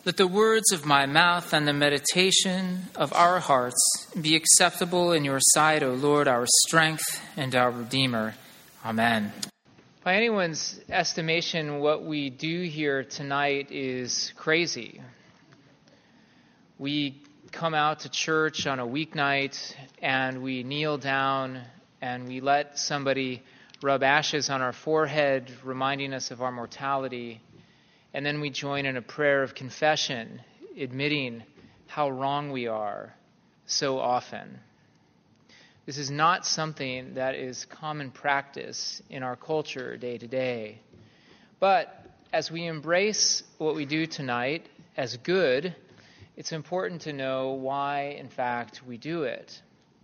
Let the words of my mouth and the meditation of our hearts be acceptable in your sight, O Lord, our strength and our Redeemer. Amen. By anyone's estimation, what we do here tonight is crazy. We come out to church on a weeknight and we kneel down and we let somebody rub ashes on our forehead, reminding us of our mortality. And then we join in a prayer of confession, admitting how wrong we are so often. This is not something that is common practice in our culture day to day. But as we embrace what we do tonight as good, it's important to know why, in fact, we do it.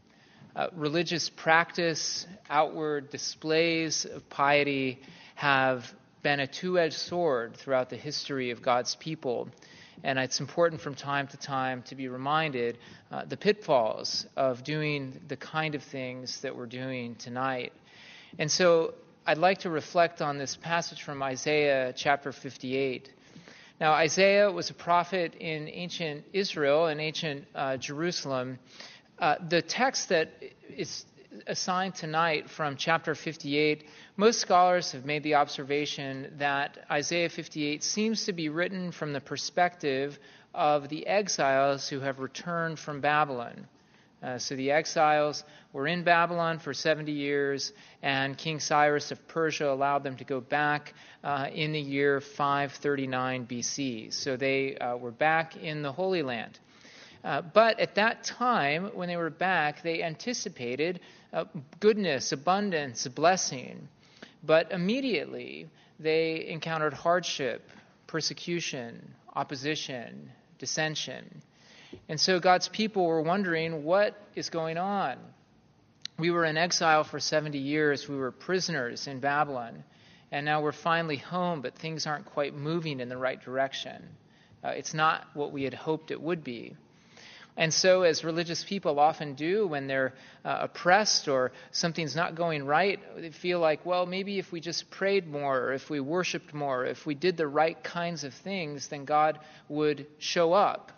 Religious practice, outward displays of piety have been a two-edged sword throughout the history of God's people. And it's important from time to time to be reminded the pitfalls of doing the kind of things that we're doing tonight. And so I'd like to reflect on this passage from Isaiah chapter 58. Now, Isaiah was a prophet in ancient Israel, in ancient Jerusalem. The text that is assigned tonight from chapter 58, most scholars have made the observation that Isaiah 58 seems to be written from the perspective of the exiles who have returned from Babylon. So the exiles were in Babylon for 70 years, and King Cyrus of Persia allowed them to go back in the year 539 BC. So they were back in the Holy Land. But at that time, when they were back, they anticipated goodness, abundance, blessing. But immediately, they encountered hardship, persecution, opposition, dissension. And so God's people were wondering, what is going on? We were in exile for 70 years. We were prisoners in Babylon. And now we're finally home, but things aren't quite moving in the right direction. It's not what we had hoped it would be. And so, as religious people often do when they're oppressed or something's not going right, they feel like, well, maybe if we just prayed more, or if we worshiped more, if we did the right kinds of things, then God would show up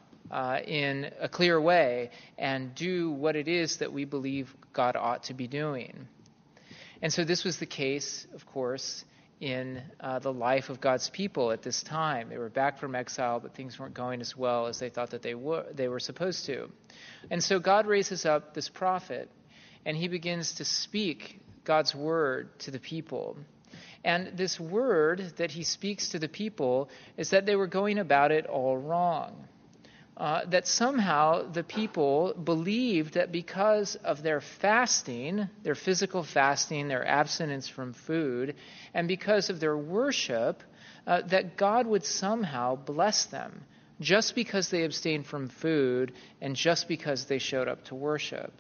in a clear way and do what it is that we believe God ought to be doing. And so this was the case, of course, in the life of God's people at this time. They were back from exile, but things weren't going as well as they thought that they were supposed to. And so God raises up this prophet, and he begins to speak God's word to the people. And this word that he speaks to the people is that they were going about it all wrong. That somehow the people believed that because of their fasting, their physical fasting, their abstinence from food, and because of their worship, that God would somehow bless them just because they abstained from food and just because they showed up to worship.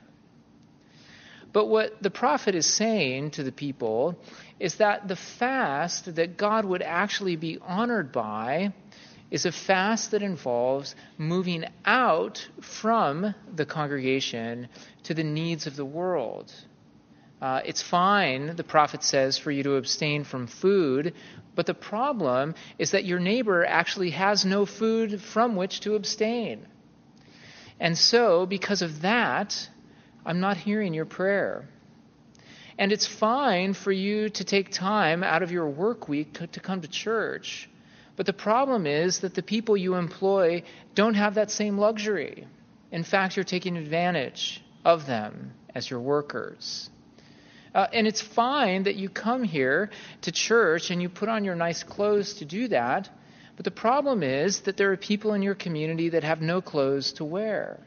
But what the prophet is saying to the people is that the fast that God would actually be honored by is a fast that involves moving out from the congregation to the needs of the world. It's fine, the prophet says, for you to abstain from food, but the problem is that your neighbor actually has no food from which to abstain. And so, because of that, I'm not hearing your prayer. And it's fine for you to take time out of your work week to come to church. But the problem is that the people you employ don't have that same luxury. In fact, you're taking advantage of them as your workers. And it's fine that you come here to church and you put on your nice clothes to do that. But the problem is that there are people in your community that have no clothes to wear.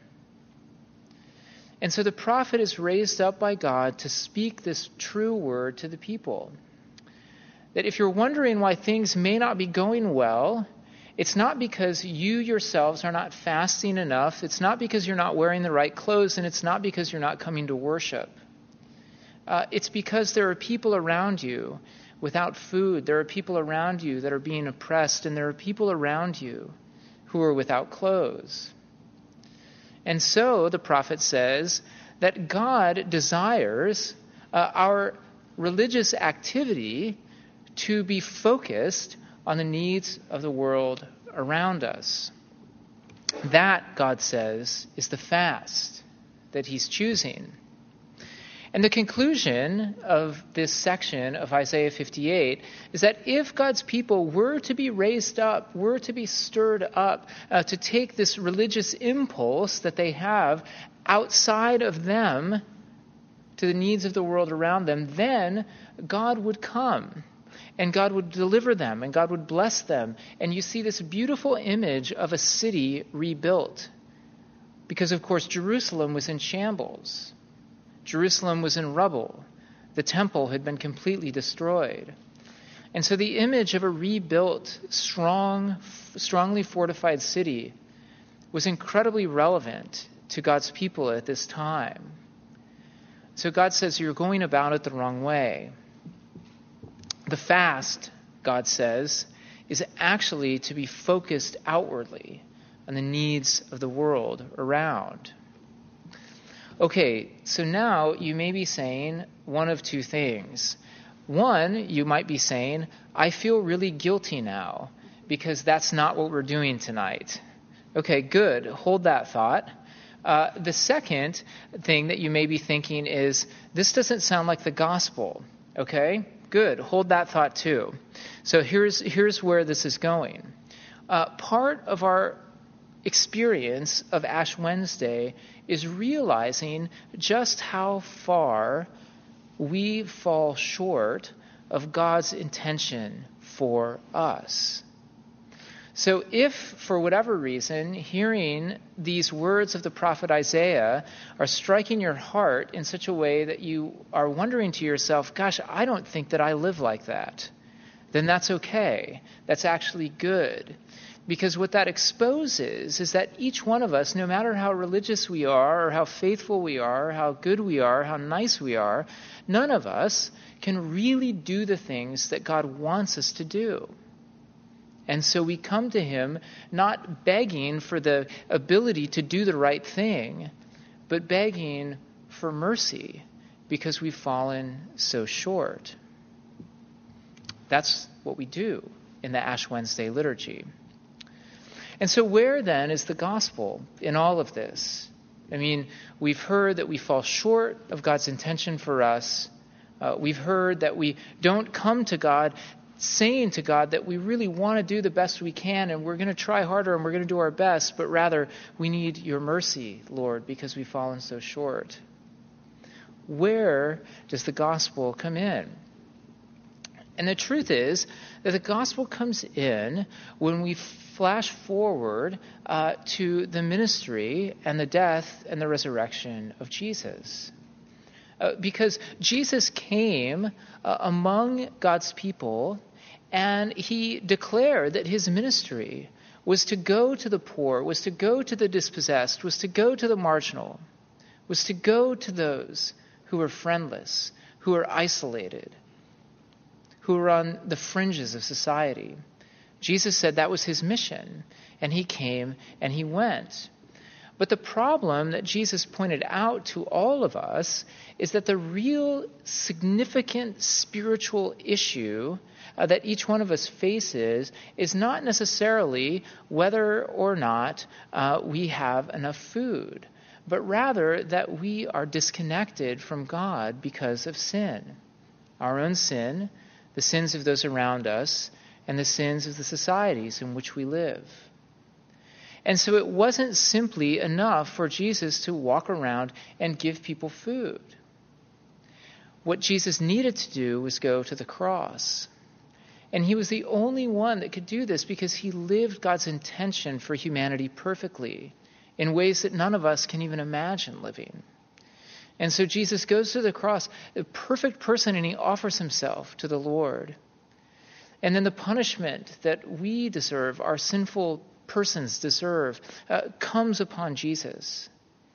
And so the prophet is raised up by God to speak this true word to the people. That if you're wondering why things may not be going well, it's not because you yourselves are not fasting enough. It's not because you're not wearing the right clothes, and it's not because you're not coming to worship. It's because there are people around you without food. There are people around you that are being oppressed, and there are people around you who are without clothes. And so the prophet says that God desires our religious activity to be focused on the needs of the world around us. That, God says, is the fast that he's choosing. And the conclusion of this section of Isaiah 58 is that if God's people were to be raised up, were to be stirred up, to take this religious impulse that they have outside of them to the needs of the world around them, then God would come and God would deliver them and God would bless them. And you see this beautiful image of a city rebuilt. Because, of course, Jerusalem was in shambles. Jerusalem was in rubble. The temple had been completely destroyed. And so the image of a rebuilt, strongly fortified city was incredibly relevant to God's people at this time. So God says, you're going about it the wrong way. The fast, God says, is actually to be focused outwardly on the needs of the world around. Okay, so now you may be saying one of two things. One, you might be saying, I feel really guilty now because that's not what we're doing tonight. Okay, good. Hold that thought. The second thing that you may be thinking is, this doesn't sound like the gospel. Okay, good. Hold that thought too. So here's where this is going. Part of our experience of Ash Wednesday is realizing just how far we fall short of God's intention for us. So if, for whatever reason, hearing these words of the prophet Isaiah are striking your heart in such a way that you are wondering to yourself, gosh, I don't think that I live like that, then that's okay. That's actually good. Because what that exposes is that each one of us, no matter how religious we are, or how faithful we are, or how good we are, how nice we are, none of us can really do the things that God wants us to do. And so we come to him not begging for the ability to do the right thing, but begging for mercy because we've fallen so short. That's what we do in the Ash Wednesday liturgy. And so where then is the gospel in all of this? I mean, we've heard that we fall short of God's intention for us. We've heard that we don't come to God saying to God that we really want to do the best we can and we're going to try harder and we're going to do our best, but rather we need your mercy, Lord, because we've fallen so short. Where does the gospel come in? And the truth is that the gospel comes in when we flash forward to the ministry and the death and the resurrection of Jesus. Because Jesus came among God's people and he declared that his ministry was to go to the poor, was to go to the dispossessed, was to go to the marginal, was to go to those who were friendless, who were isolated, who were on the fringes of society. Jesus said that was his mission, and he came and he went. But the problem that Jesus pointed out to all of us is that the real significant spiritual issue that each one of us faces is not necessarily whether or not we have enough food, but rather that we are disconnected from God because of sin. Our own sin, the sins of those around us, and the sins of the societies in which we live. And so it wasn't simply enough for Jesus to walk around and give people food. What Jesus needed to do was go to the cross. And he was the only one that could do this because he lived God's intention for humanity perfectly in ways that none of us can even imagine living. And so Jesus goes to the cross, the perfect person, and he offers himself to the Lord. And then the punishment that we deserve, our sinful persons deserve, comes upon Jesus.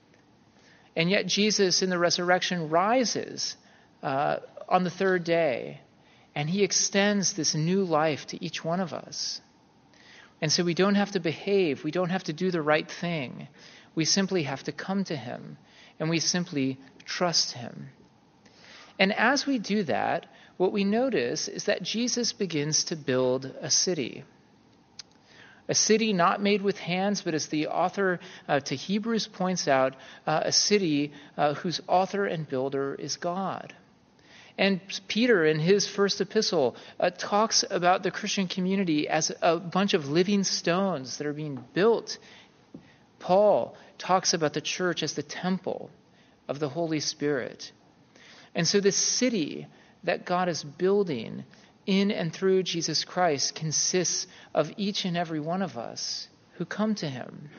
And yet Jesus in the resurrection rises on the third day, and he extends this new life to each one of us. And so we don't have to behave, we don't have to do the right thing. We simply have to come to him, and we simply trust him. And as we do that, what we notice is that Jesus begins to build a city. A city not made with hands, but as the author to Hebrews points out, a city whose author and builder is God. And Peter, in his first epistle, talks about the Christian community as a bunch of living stones that are being built. Paul talks about the church as the temple of the Holy Spirit. And so this city that God is building in and through Jesus Christ consists of each and every one of us who come to him.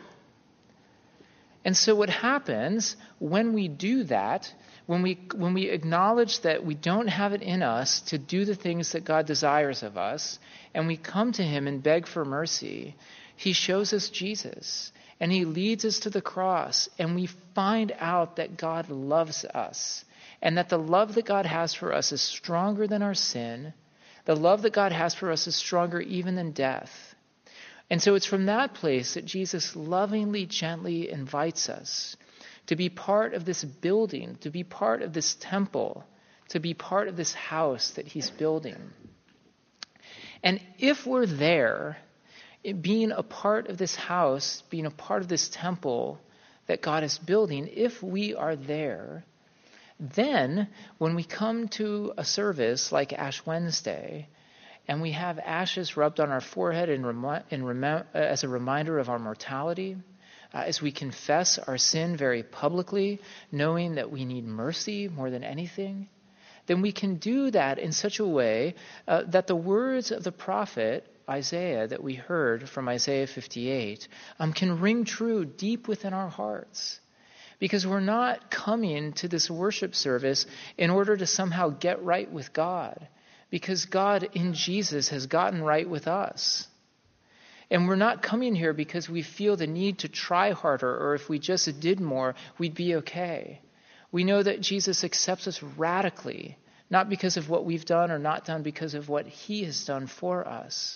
And so what happens when we do that, when we acknowledge that we don't have it in us to do the things that God desires of us, and we come to him and beg for mercy, he shows us Jesus, and he leads us to the cross, and we find out that God loves us, and that the love that God has for us is stronger than our sin. The love that God has for us is stronger even than death. And so it's from that place that Jesus lovingly, gently invites us to be part of this building, to be part of this temple, to be part of this house that he's building. And if we're there, being a part of this house, being a part of this temple that God is building, if we are there, then when we come to a service like Ash Wednesday, and we have ashes rubbed on our forehead as a reminder of our mortality, as we confess our sin very publicly, knowing that we need mercy more than anything, then we can do that in such a way that the words of the prophet Isaiah that we heard from Isaiah 58 can ring true deep within our hearts. Because we're not coming to this worship service in order to somehow get right with God. Because God in Jesus has gotten right with us. And we're not coming here because we feel the need to try harder, or if we just did more, we'd be okay. We know that Jesus accepts us radically, not because of what we've done or not done, because of what he has done for us.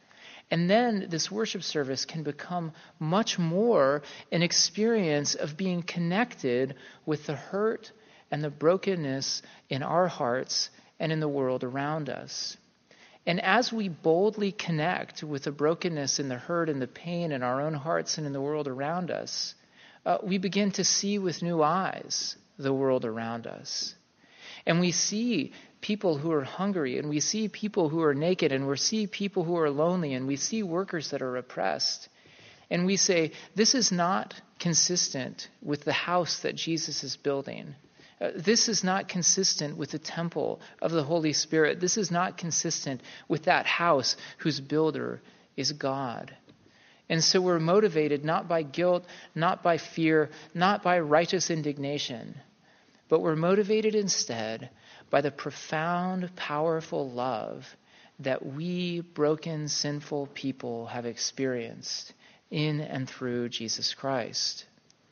And then this worship service can become much more an experience of being connected with the hurt and the brokenness in our hearts and in the world around us. And as we boldly connect with the brokenness and the hurt and the pain in our own hearts and in the world around us, we begin to see with new eyes the world around us. And we see people who are hungry, and we see people who are naked, and we see people who are lonely, and we see workers that are oppressed. And we say, this is not consistent with the house that Jesus is building. This is not consistent with the temple of the Holy Spirit. This is not consistent with that house whose builder is God. And so we're motivated not by guilt, not by fear, not by righteous indignation, but we're motivated instead by the profound, powerful love that we broken, sinful people have experienced in and through Jesus Christ.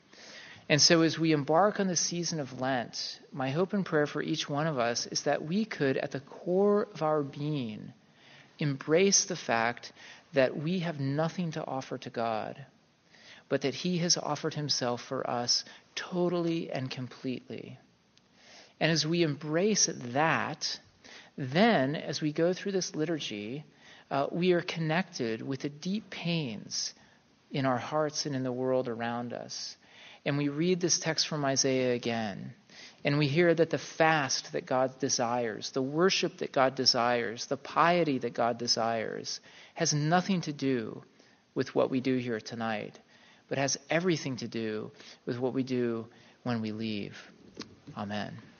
And so as we embark on the season of Lent, my hope and prayer for each one of us is that we could, at the core of our being, embrace the fact that we have nothing to offer to God, but that he has offered himself for us totally and completely. And as we embrace that, then as we go through this liturgy, we are connected with the deep pains in our hearts and in the world around us. And we read this text from Isaiah again, and we hear that the fast that God desires, the worship that God desires, the piety that God desires, has nothing to do with what we do here tonight, but has everything to do with what we do when we leave. Amen.